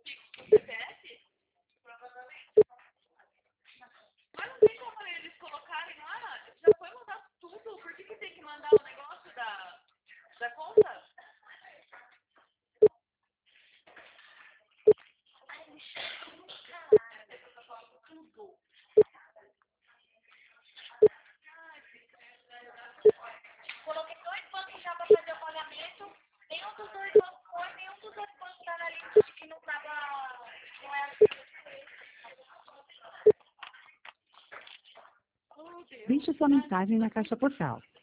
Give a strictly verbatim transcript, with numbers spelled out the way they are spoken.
Mas não tem como eles colocarem lá? Já foi mandado tudo. Por que que tem que mandar o negócio da, da conta? Coloquei dois bancos já para fazer o pagamento. Nenhum dos dois bancos foi, nenhum dos outros bancos está na lista de que não estava. Não era. Deixe sua mensagem na caixa postal.